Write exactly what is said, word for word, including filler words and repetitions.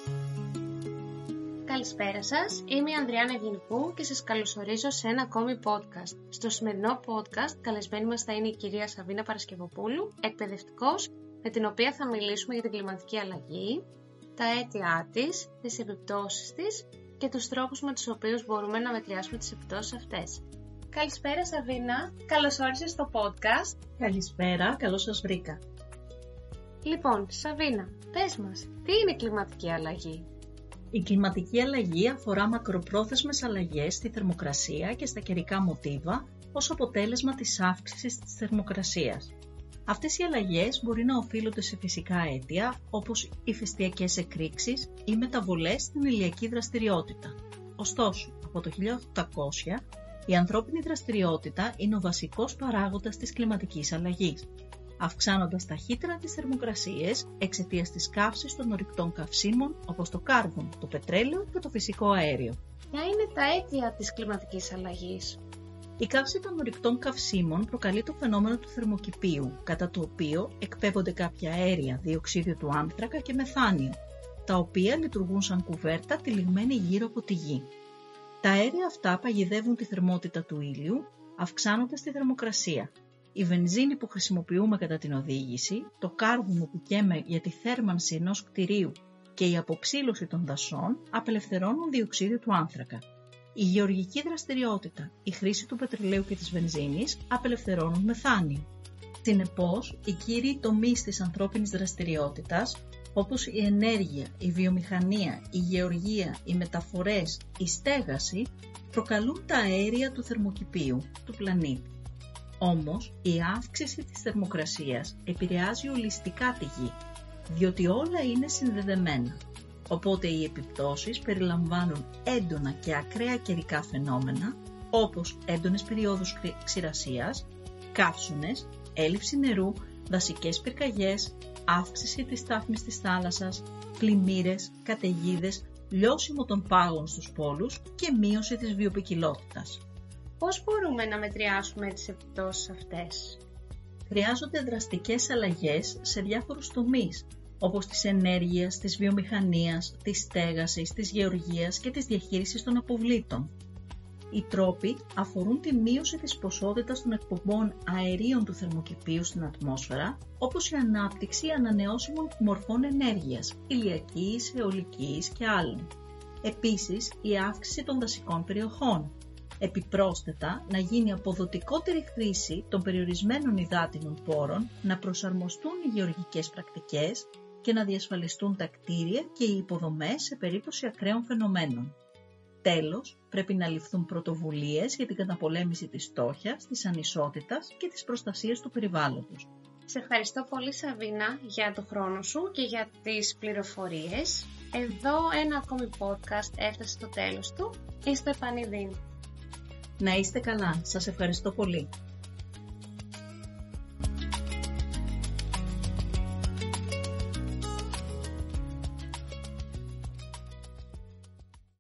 Καλησπέρα σας, είμαι η Ανδριάννα Ευγενικού και σας καλωσορίζω σε ένα ακόμη podcast. Στο σημερινό podcast καλεσμένη μας θα είναι η κυρία Σαβίνα Παρασκευοπούλου, εκπαιδευτικός, με την οποία θα μιλήσουμε για την κλιματική αλλαγή, τα αίτια της, τις επιπτώσεις της και τους τρόπους με τους οποίους μπορούμε να μετριάσουμε τις επιπτώσεις αυτές. Καλησπέρα Σαβίνα, καλώς όρισες στο podcast. Καλησπέρα, καλώς σας βρήκα. Λοιπόν, Σαβίνα, πες μας, τι είναι η κλιματική αλλαγή? Η κλιματική αλλαγή αφορά μακροπρόθεσμες αλλαγές στη θερμοκρασία και στα καιρικά μοτίβα ως αποτέλεσμα της αύξησης της θερμοκρασίας. Αυτές οι αλλαγές μπορεί να οφείλονται σε φυσικά αίτια όπως ηφαιστειακές εκρήξεις ή μεταβολές στην ηλιακή δραστηριότητα. Ωστόσο, από το χίλια οκτακόσια η ανθρώπινη δραστηριότητα είναι ο βασικός παράγοντας της κλιματικής αλλαγής, αυξάνοντας ταχύτερα τις θερμοκρασίες εξαιτίας της καύσης των ορυκτών καυσίμων όπως το κάρβον, το πετρέλαιο και το φυσικό αέριο. Ποια είναι τα αίτια της κλιματικής αλλαγής? Η καύση των ορυκτών καυσίμων προκαλεί το φαινόμενο του θερμοκηπίου, κατά το οποίο εκπέμπονται κάποια αέρια, διοξείδιο του άνθρακα και μεθάνιο, τα οποία λειτουργούν σαν κουβέρτα τυλιγμένη γύρω από τη γη. Τα αέρια αυτά παγιδεύουν τη θερμότητα του ήλιου, αυξάνοντας τη θερμοκρασία. Η βενζίνη που χρησιμοποιούμε κατά την οδήγηση, το κάρβουνο που καίμε για τη θέρμανση ενός κτηρίου και η αποψήλωση των δασών απελευθερώνουν διοξείδιο του άνθρακα. Η γεωργική δραστηριότητα, η χρήση του πετρελαίου και της βενζίνης απελευθερώνουν μεθάνιο. Συνεπώς, οι κύριοι τομείς της ανθρώπινης δραστηριότητας, όπως η ενέργεια, η βιομηχανία, η γεωργία, οι μεταφορές, η στέγαση, προκαλούν τα αέρια του θερμοκηπίου του πλανήτη. Όμως, η αύξηση της θερμοκρασίας επηρεάζει ολιστικά τη γη, διότι όλα είναι συνδεδεμένα. Οπότε οι επιπτώσεις περιλαμβάνουν έντονα και ακραία καιρικά φαινόμενα, όπως έντονες περιόδους ξηρασίας, καύσονες, έλλειψη νερού, δασικές πυρκαγιές, αύξηση της στάθμης της θάλασσας, πλημμύρες, καταιγίδες, λιώσιμο των πάγων στους πόλους και μείωση της βιοποικιλότητας. Πώς μπορούμε να μετριάσουμε τις επιπτώσεις αυτές? Χρειάζονται δραστικές αλλαγές σε διάφορους τομείς, όπως της ενέργειας, της βιομηχανίας, της στέγασης, της γεωργίας και της διαχείρισης των αποβλήτων. Οι τρόποι αφορούν τη μείωση της ποσότητας των εκπομπών αερίων του θερμοκηπίου στην ατμόσφαιρα, όπως η ανάπτυξη ανανεώσιμων μορφών ενέργειας, ηλιακής, αιωλικής και άλλων. Επίσης, η αύξηση των δασικών περιοχών. Επιπρόσθετα, να γίνει αποδοτικότερη χρήση των περιορισμένων υδάτινων πόρων, να προσαρμοστούν οι γεωργικές πρακτικές και να διασφαλιστούν τα κτίρια και οι υποδομές σε περίπτωση ακραίων φαινομένων. Τέλος, πρέπει να ληφθούν πρωτοβουλίες για την καταπολέμηση της φτώχειας, της ανισότητας και της προστασίας του περιβάλλοντος. Σε ευχαριστώ πολύ Σαβίνα για το χρόνο σου και για τις πληροφορίες. Εδώ ένα ακόμη podcast έφτασε στο τέλος του. Είστε επανειδήν. Να είστε καλά. Σας ευχαριστώ πολύ.